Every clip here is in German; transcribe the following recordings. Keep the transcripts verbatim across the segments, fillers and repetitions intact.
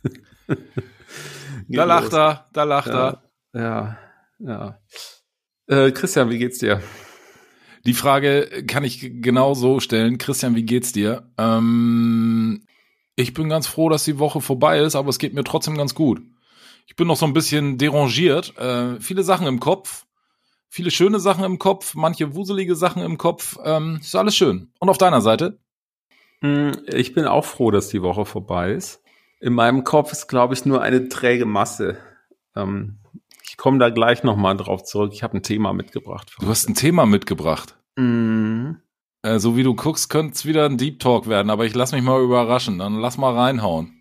Da lacht er, da lacht er. Ja, ja. ja. Äh, Christian, wie geht's dir? Die Frage kann ich genau so stellen. Christian, wie geht's dir? Ähm, ich bin ganz froh, dass die Woche vorbei ist, aber es geht mir trotzdem ganz gut. Ich bin noch so ein bisschen derangiert. Äh, viele Sachen im Kopf, viele schöne Sachen im Kopf, manche wuselige Sachen im Kopf. Ähm, ist alles schön. Und auf deiner Seite? Ich bin auch froh, dass die Woche vorbei ist. In meinem Kopf ist, glaube ich, nur eine träge Masse. Ähm, ich komme da gleich nochmal drauf zurück. Ich habe ein Thema mitgebracht. Du hast ein Thema mitgebracht? Mhm. Äh, so wie du guckst, könnte es wieder ein Deep Talk werden, aber ich lass mich mal überraschen. Dann lass mal reinhauen.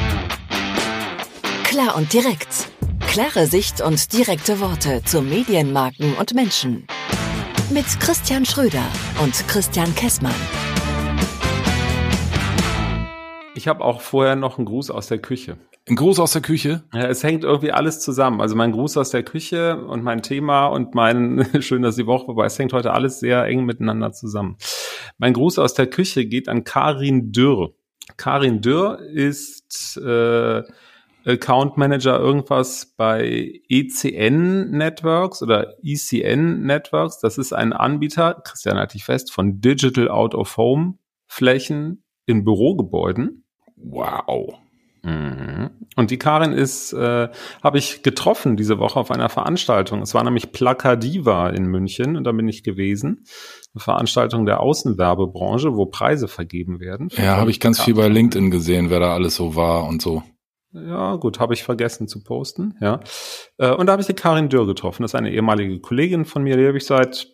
Klar und direkt. Klare Sicht und direkte Worte zu Medienmarken und Menschen. Mit Christian Schröder und Christian Kessmann. Ich habe auch vorher noch einen Gruß aus der Küche. Ein Gruß aus der Küche? Ja, es hängt irgendwie alles zusammen. Also mein Gruß aus der Küche und mein Thema und mein, schön, dass die Woche vorbei ist, hängt heute alles sehr eng miteinander zusammen. Mein Gruß aus der Küche geht an Karin Dürr. Karin Dürr ist äh, Account Manager irgendwas bei E C N Networks oder E C N Networks. Das ist ein Anbieter, Christian halte ich fest, von Digital Out of Home Flächen in Bürogebäuden. Wow. Mhm. Und die Karin ist, äh, habe ich getroffen diese Woche auf einer Veranstaltung. Es war nämlich Plakadiva in München und da bin ich gewesen. Eine Veranstaltung der Außenwerbebranche, wo Preise vergeben werden. Ja, habe ich ganz viel bei LinkedIn gesehen, wer da alles so war und so. Ja, gut, habe ich vergessen zu posten, ja. Äh, und da habe ich die Karin Dürr getroffen. Das ist eine ehemalige Kollegin von mir, die habe ich seit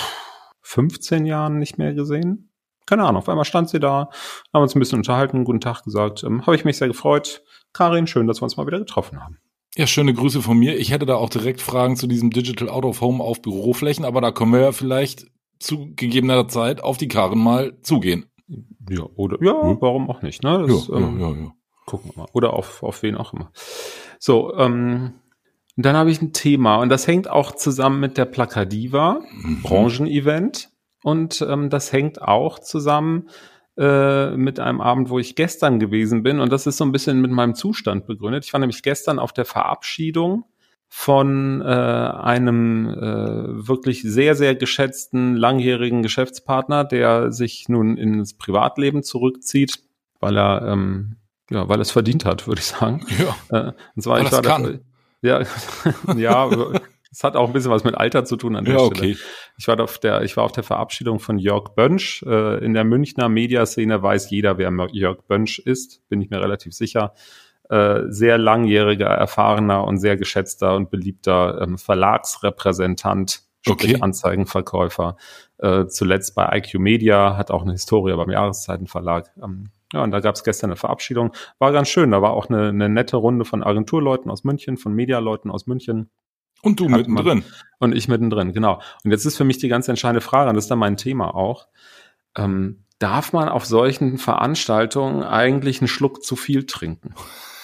fünfzehn Jahren nicht mehr gesehen. Keine Ahnung, auf einmal stand sie da, haben uns ein bisschen unterhalten, guten Tag gesagt. Ähm, habe ich mich sehr gefreut. Karin, schön, dass wir uns mal wieder getroffen haben. Ja, schöne Grüße von mir. Ich hätte da auch direkt Fragen zu diesem Digital Out of Home auf Büroflächen, aber da können wir ja vielleicht zu gegebener Zeit auf die Karin mal zugehen. Ja, oder ja, hm? Warum auch nicht, ne? Das, ja, ähm, ja, ja, ja. Gucken wir mal. Oder auf, auf wen auch immer. So, ähm, dann habe ich ein Thema und das hängt auch zusammen mit der Plakadiva, mhm. Branchenevent. Und ähm, das hängt auch zusammen äh, mit einem Abend, wo ich gestern gewesen bin. Und das ist so ein bisschen mit meinem Zustand begründet. Ich war nämlich gestern auf der Verabschiedung von äh, einem äh, wirklich sehr, sehr geschätzten, langjährigen Geschäftspartner, der sich nun ins Privatleben zurückzieht, weil er, ähm, ja, weil er es verdient hat, würde ich sagen. Ja, äh, und zwar, weil ich war kann. Da, ja, ja, es hat auch ein bisschen was mit Alter zu tun an der ja, Stelle. Okay. Ich war auf der, ich war auf der Verabschiedung von Jörg Bönsch. Äh, in der Münchner Mediaszene weiß jeder, wer Jörg Bönsch ist, bin ich mir relativ sicher. Äh, sehr langjähriger, erfahrener und sehr geschätzter und beliebter ähm, Verlagsrepräsentant, sprich Okay. Anzeigenverkäufer. Äh, zuletzt bei I Q Media, hat auch eine Historie beim Jahreszeitenverlag. Ähm, ja, und da gab es gestern eine Verabschiedung. War ganz schön. Da war auch eine, eine nette Runde von Agenturleuten aus München, von Medialeuten aus München. Und du mittendrin. Und ich mittendrin, genau. Und jetzt ist für mich die ganz entscheidende Frage, und das ist dann mein Thema auch, ähm, darf man auf solchen Veranstaltungen eigentlich einen Schluck zu viel trinken?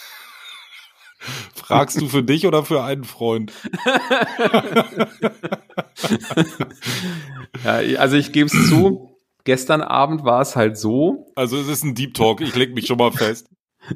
Fragst du für dich oder für einen Freund? Ja, also ich gebe es zu, gestern Abend war es halt so. Also es ist ein Deep Talk, ich leg mich schon mal fest.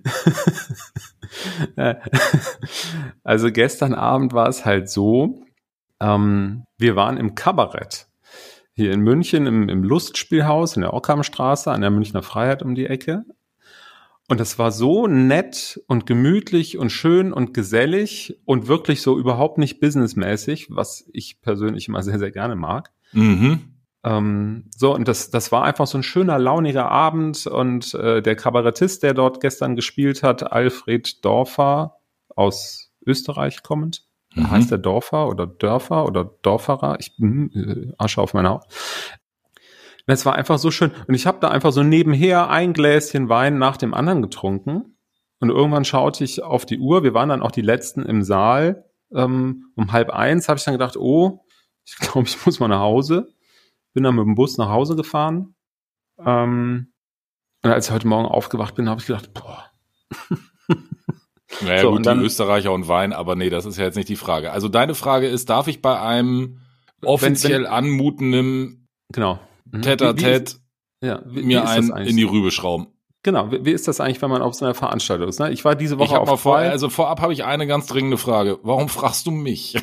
Also gestern Abend war es halt so, ähm, wir waren im Kabarett hier in München im, im Lustspielhaus in der Ockhamstraße an der Münchner Freiheit um die Ecke. Und das war so nett und gemütlich und schön und gesellig und wirklich so überhaupt nicht businessmäßig, was ich persönlich immer sehr, sehr gerne mag. Mhm. Ähm, so, und das, das war einfach so ein schöner, launiger Abend und äh, der Kabarettist, der dort gestern gespielt hat, Alfred Dorfer, aus Österreich kommend, mhm. heißt der Dorfer oder Dörfer oder Dorferer, ich äh, Asche auf meine Haut. Das war einfach so schön und ich habe da einfach so nebenher ein Gläschen Wein nach dem anderen getrunken und irgendwann schaute ich auf die Uhr, wir waren dann auch die Letzten im Saal, ähm, um halb eins habe ich dann gedacht, oh, ich glaube, ich muss mal nach Hause. Bin dann mit dem Bus nach Hause gefahren. Ähm, und als ich heute Morgen aufgewacht bin, habe ich gedacht, boah. Naja, so, gut, dann, die Österreicher und Wein, aber nee, das ist ja jetzt nicht die Frage. Also deine Frage ist, darf ich bei einem offiziell wenn, wenn, anmutenden genau. Tête-à-Tête ja, wie, mir wie einen in die Rübe schrauben? Genau, wie, wie ist das eigentlich, wenn man auf so einer Veranstaltung ist? Ne? Ich war diese Woche ich hab auf mal vor, zwei. Also vorab habe ich eine ganz dringende Frage. Warum fragst du mich?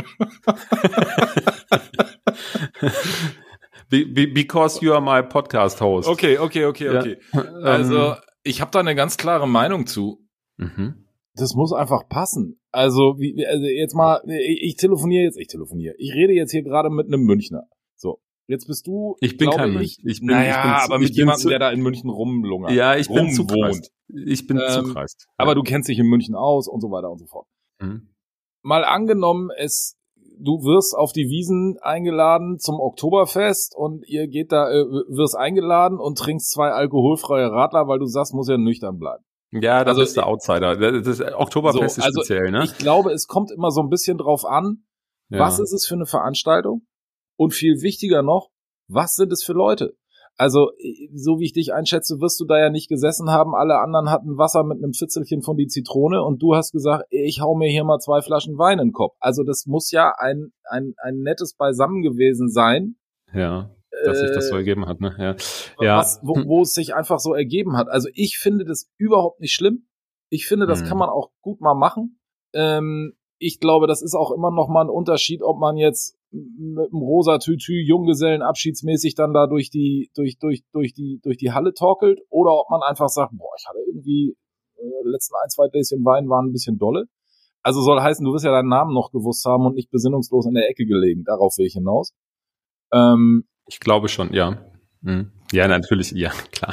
Be- be- Because you are my podcast host. Okay, okay, okay, okay. Ja, Also ähm, ich habe da eine ganz klare Meinung zu. mhm. Das muss einfach passen. Also, wie, also jetzt mal, ich, ich telefoniere jetzt, ich telefoniere. Ich rede jetzt hier gerade mit einem Münchner. So, jetzt bist du. Ich bin glaube kein ich, Münch. Ich bin, naja, ich bin zu, aber mit ich bin jemandem, zu, der da in München rumlungert. Ja, ich bin rumwohnt. zugreist. Ich bin Ähm, zugreist. Aber Ja. du kennst dich in München aus und so weiter und so fort. Mhm. Mal angenommen, es, du wirst auf die Wiesn eingeladen zum Oktoberfest und ihr geht da, äh, wirst eingeladen und trinkst zwei alkoholfreie Radler, weil du sagst, muss ja nüchtern bleiben. Ja, da Also, bist du Outsider. Das, das Oktoberfest So, ist also speziell, ne? Ich glaube, es kommt immer so ein bisschen drauf an, Ja. was ist es für eine Veranstaltung und viel wichtiger noch, was sind es für Leute? Also, so wie ich dich einschätze, wirst du da ja nicht gesessen haben. Alle anderen hatten Wasser mit einem Fitzelchen von die Zitrone und du hast gesagt, ich hau mir hier mal zwei Flaschen Wein in den Kopf. Also, das muss ja ein, ein, ein nettes Beisammen gewesen sein. Ja, dass sich das so äh, ergeben hat, ne? Ja. Ja. Was, wo, wo es sich einfach so ergeben hat. Also, ich finde das überhaupt nicht schlimm. Ich finde, das Hm. kann man auch gut mal machen. Ähm, ich glaube, das ist auch immer noch mal ein Unterschied, ob man jetzt mit dem rosa Tütü Junggesellen abschiedsmäßig dann da durch die durch durch durch die durch die Halle torkelt oder ob man einfach sagt, boah, ich hatte irgendwie äh, letzten ein, zwei Gläschen Wein waren ein bisschen dolle. Also soll heißen, du wirst ja deinen Namen noch gewusst haben und nicht besinnungslos in der Ecke gelegen. Darauf will ich hinaus. Ähm, Ich glaube schon, ja. Mhm. Ja, natürlich, ja, klar.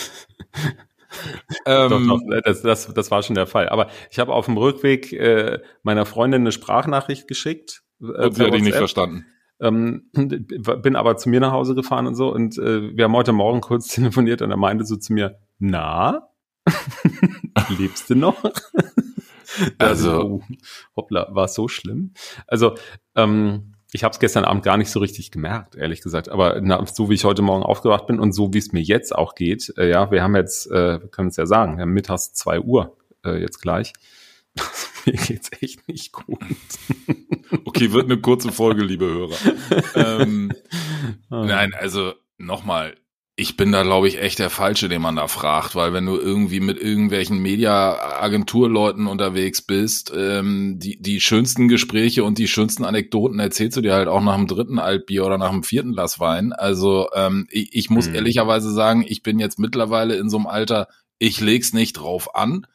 ähm, Doch, doch, das, das, das war schon der Fall. Aber ich habe auf dem Rückweg äh, meiner Freundin eine Sprachnachricht geschickt. Äh, und sie per hat dich nicht WhatsApp. verstanden. Ähm, bin aber zu mir nach Hause gefahren und so und äh, wir haben heute Morgen kurz telefoniert und er meinte so zu mir, na, lebst du noch? Also, oh, hoppla, war es so schlimm? Also, ähm, ich habe es gestern Abend gar nicht so richtig gemerkt, ehrlich gesagt. Aber na, so wie ich heute Morgen aufgewacht bin und so wie es mir jetzt auch geht, äh, ja, wir haben jetzt, äh, wir können es ja sagen, wir haben mittags zwei Uhr äh, jetzt gleich. Mir geht's echt nicht gut. Okay, wird eine kurze Folge, liebe Hörer. ähm, Ah. nein, also nochmal, ich bin da, glaube ich, echt der Falsche, den man da fragt, weil wenn du irgendwie mit irgendwelchen Media-Agenturleuten unterwegs bist, ähm, die die schönsten Gespräche und die schönsten Anekdoten erzählst du dir halt auch nach dem dritten Altbier oder nach dem vierten Glas Wein. Also ähm, ich, ich muss Mhm. ehrlicherweise sagen, ich bin jetzt mittlerweile in so einem Alter, ich leg's nicht drauf an.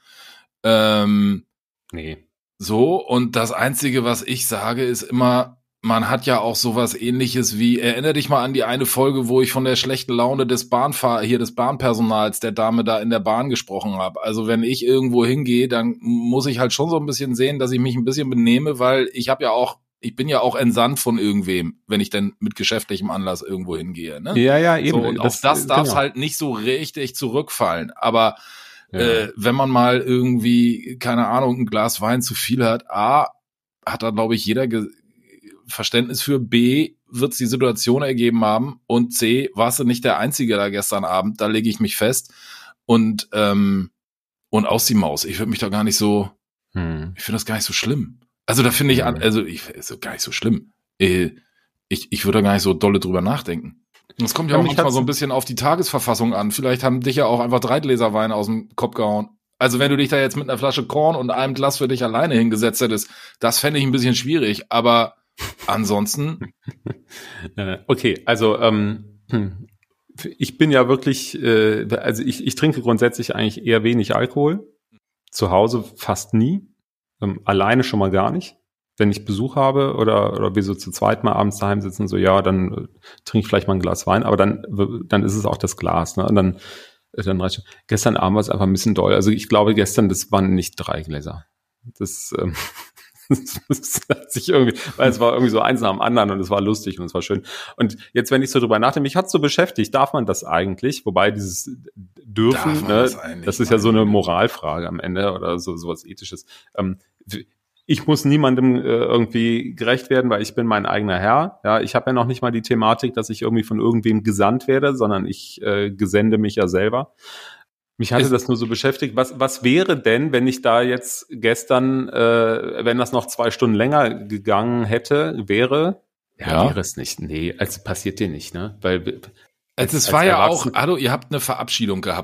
Ähm, Nee. So, und das Einzige, was ich sage, ist immer, man hat ja auch sowas Ähnliches wie, erinnere dich mal an die eine Folge, wo ich von der schlechten Laune des Bahnfahr hier des Bahnpersonals, der Dame da in der Bahn gesprochen habe. Also wenn ich irgendwo hingehe, dann muss ich halt schon so ein bisschen sehen, dass ich mich ein bisschen benehme, weil ich habe ja auch, ich bin ja auch entsandt von irgendwem, wenn ich denn mit geschäftlichem Anlass irgendwo hingehe. Ne? Ja, ja, eben. So, und auf das darf es genau. halt nicht so richtig zurückfallen. Aber Ja. äh, wenn man mal irgendwie, keine Ahnung, ein Glas Wein zu viel hat, A, hat da, glaube ich, jeder Ge- Verständnis für, B, wird es die Situation ergeben haben und C, warst du nicht der Einzige da gestern Abend, da lege ich mich fest und ähm, und aus die Maus. Ich würde mich da gar nicht so, Hm. ich finde das gar nicht so schlimm. Also da finde ich, an, Mhm. also ich ist gar nicht so schlimm. Äh, Ich, ich würde da gar nicht so dolle drüber nachdenken. Das kommt ja, Ja, auch mich manchmal hat's- so ein bisschen auf die Tagesverfassung an. Vielleicht haben dich ja auch einfach drei Gläser Wein aus dem Kopf gehauen. Also wenn du dich da jetzt mit einer Flasche Korn und einem Glas für dich alleine hingesetzt hättest, das fände ich ein bisschen schwierig. Aber ansonsten, Äh, Okay, also ähm, hm, ich bin ja wirklich, äh, also ich, ich trinke grundsätzlich eigentlich eher wenig Alkohol. Zu Hause fast nie. Ähm, alleine schon mal gar nicht. Wenn ich Besuch habe oder, oder wir so zu zweit mal abends daheim sitzen, so ja, dann äh, trinke ich vielleicht mal ein Glas Wein, aber dann, dann ist es auch das Glas, ne? Und dann, äh, dann reicht schon. Gestern Abend war es einfach ein bisschen doll. Also ich glaube gestern, das waren nicht drei Gläser. Das, ähm, das hat sich irgendwie, weil es war irgendwie so eins nach dem anderen und es war lustig und es war schön. Und jetzt, wenn ich so drüber nachdenke, mich hat's so beschäftigt, darf man das eigentlich? Wobei dieses dürfen, Darf man ne, das das, eigentlich, ist ja so eine Mann? Moralfrage am Ende oder so sowas Ethisches. Ähm, ich muss niemandem äh, irgendwie gerecht werden, weil ich bin mein eigener Herr. Ja, ich habe ja noch nicht mal die Thematik, dass ich irgendwie von irgendwem gesandt werde, sondern ich äh, gesende mich ja selber. Mich hatte Ist- das nur so beschäftigt. Was, was wäre denn, wenn ich da jetzt gestern, äh, wenn das noch zwei Stunden länger gegangen hätte, wäre? Ja. Wäre es nicht. Nee, also passiert dir nicht, ne? Weil also es als war ja Erwachsen- auch, hallo, ihr habt eine Verabschiedung gehabt.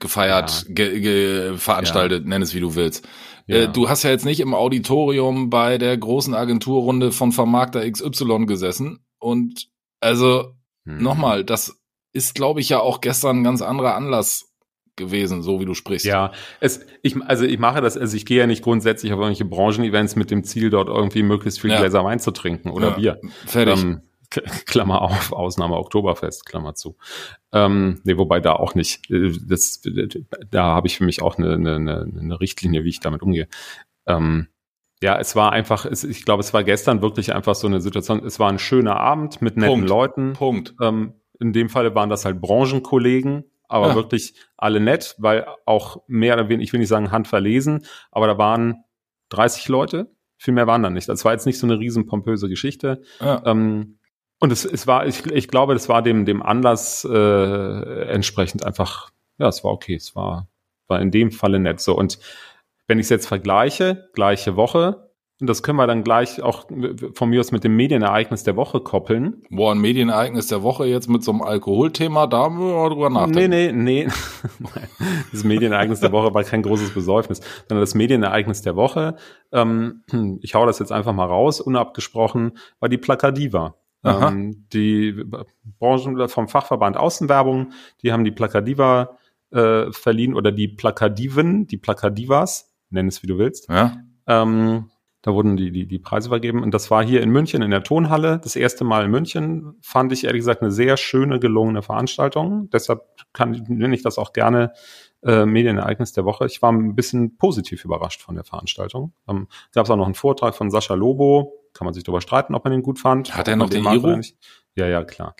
gefeiert, Ja. ge, ge, veranstaltet, Ja. nenn es wie du willst. Ja. Äh, du hast ja jetzt nicht im Auditorium bei der großen Agenturrunde von Vermarkter X Y gesessen. Und also Hm. nochmal, das ist, glaube ich, ja auch gestern ein ganz anderer Anlass gewesen, so wie du sprichst. Ja, es, ich, also ich mache das, also ich gehe ja nicht grundsätzlich auf irgendwelche Branchenevents mit dem Ziel, dort irgendwie möglichst viel Ja. Gläser Wein zu trinken oder Ja. Bier. Fertig. Ähm, K- Klammer auf, Ausnahme Oktoberfest, Klammer zu. Ähm, nee, wobei da auch nicht. Äh, Das, da habe ich für mich auch eine, eine, eine Richtlinie, wie ich damit umgehe. Ähm, ja, es war einfach, es, ich glaube, es war gestern wirklich einfach so eine Situation, es war ein schöner Abend mit netten Punkt. Leuten. Punkt. Ähm, in dem Falle waren das halt Branchenkollegen, aber Ja. wirklich alle nett, weil auch mehr oder weniger, ich will nicht sagen handverlesen, aber da waren dreißig Leute, viel mehr waren da nicht. Das war jetzt nicht so eine riesen pompöse Geschichte. Ja. Ähm, und es, es war, ich, ich glaube, das war dem, dem Anlass äh, entsprechend einfach, ja, es war okay, es war, war in dem Falle nett so. Und wenn ich es jetzt vergleiche, gleiche Woche, und das können wir dann gleich auch von mir aus mit dem Medienereignis der Woche koppeln. Boah, ein Medienereignis der Woche jetzt mit so einem Alkoholthema, da müssen wir mal drüber nachdenken. Nee, nee, nee. Das Medienereignis der Woche war kein großes Besäufnis, sondern das Medienereignis der Woche, ähm, ich hau das jetzt einfach mal raus, unabgesprochen, war die Plakadiva. Ähm, die Branchen vom Fachverband Außenwerbung, die haben die Plakadiva äh, verliehen oder die Plakadiven, die Plakadivas, nenn es wie du willst. Ja. Ähm, da wurden die, die, die Preise vergeben. Und das war hier in München in der Tonhalle. Das erste Mal in München fand ich ehrlich gesagt eine sehr schöne, gelungene Veranstaltung. Deshalb kann, nenne ich das auch gerne äh, Medienereignis der Woche. Ich war ein bisschen positiv überrascht von der Veranstaltung. Ähm, gab es auch noch einen Vortrag von Sascha Lobo. Kann man sich darüber streiten, ob man den gut fand. Hat er noch den mag Iro? oder nicht. Ja, ja, klar.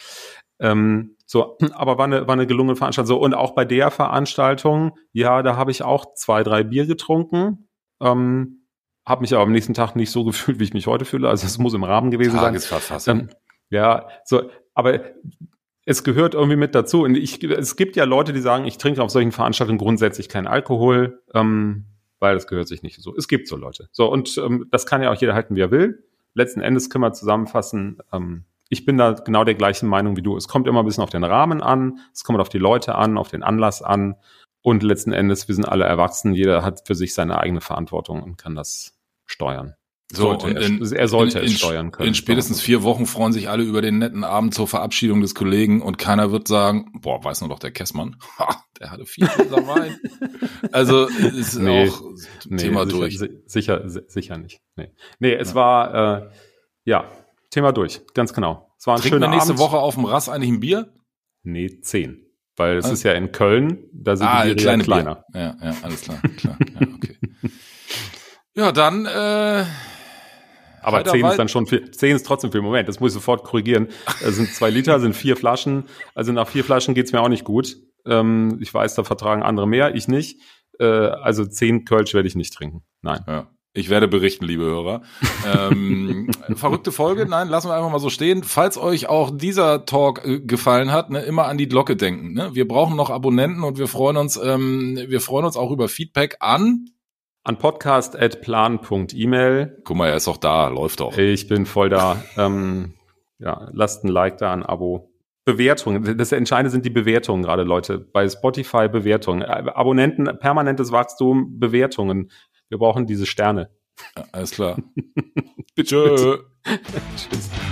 Ähm, so, aber war eine, war eine gelungene Veranstaltung. So, und auch bei der Veranstaltung, ja, da habe ich auch zwei, drei Bier getrunken. Ähm, habe mich aber am nächsten Tag nicht so gefühlt, wie ich mich heute fühle. Also es muss im Rahmen gewesen sein. Tagesverfassung. Ähm, ja, so, aber es gehört irgendwie mit dazu. Und ich, es gibt ja Leute, die sagen, ich trinke auf solchen Veranstaltungen grundsätzlich keinen Alkohol, ähm, weil das gehört sich nicht so. Es gibt so Leute. So, und ähm, das kann ja auch jeder halten, wie er will. Letzten Endes können wir zusammenfassen, ähm, ich bin da genau der gleichen Meinung wie du. Es kommt immer ein bisschen auf den Rahmen an, es kommt auf die Leute an, auf den Anlass an. Und letzten Endes, wir sind alle erwachsen, jeder hat für sich seine eigene Verantwortung und kann das steuern. So, Sollte und er, in, er sollte in, es in, steuern können. In spätestens vier Wochen freuen sich alle über den netten Abend zur Verabschiedung des Kollegen und keiner wird sagen, boah, weiß nur doch der Kessmann, ha, der hatte vier Gläser Wein. Also ist Nee, auch nee, Thema sicher, durch. si- Sicher, si- sicher nicht. Nee, nee es ja. war, äh, ja, Thema durch, ganz genau. Es war ein Trinken wir schöner nächste Abend. Woche auf dem Rass eigentlich ein Bier? Nee, zehn. Weil es Ah. ist ja in Köln, da sind Ah, die Biere kleine ja kleiner. Bier. Ja, ja, alles klar, klar. Ja, okay. Ja, dann, äh, Aber Heiter zehn Wald- ist dann schon viel. zehn ist trotzdem viel. Moment, das muss ich sofort korrigieren. Es sind zwei Liter, sind vier Flaschen. Also nach vier Flaschen geht's mir auch nicht gut. Ähm, ich weiß, da vertragen andere mehr, ich nicht. Äh, also zehn Kölsch werde ich nicht trinken. Nein. ja. Ich werde berichten, liebe Hörer. ähm, verrückte Folge, nein, lassen wir einfach mal so stehen. Falls euch auch dieser Talk äh, gefallen hat, ne, immer an die Glocke denken. Ne? Wir brauchen noch Abonnenten und wir freuen uns, ähm, wir freuen uns auch über Feedback an. An podcast at plan punkt email. Guck mal, er ist auch da, läuft doch. Ich bin voll da. ähm, ja, lasst ein Like da, ein Abo. Bewertungen. Das Entscheidende sind die Bewertungen gerade, Leute. Bei Spotify Bewertungen. Abonnenten, permanentes Wachstum, Bewertungen. Wir brauchen diese Sterne. Ja, alles klar. Bitte. Tschüss.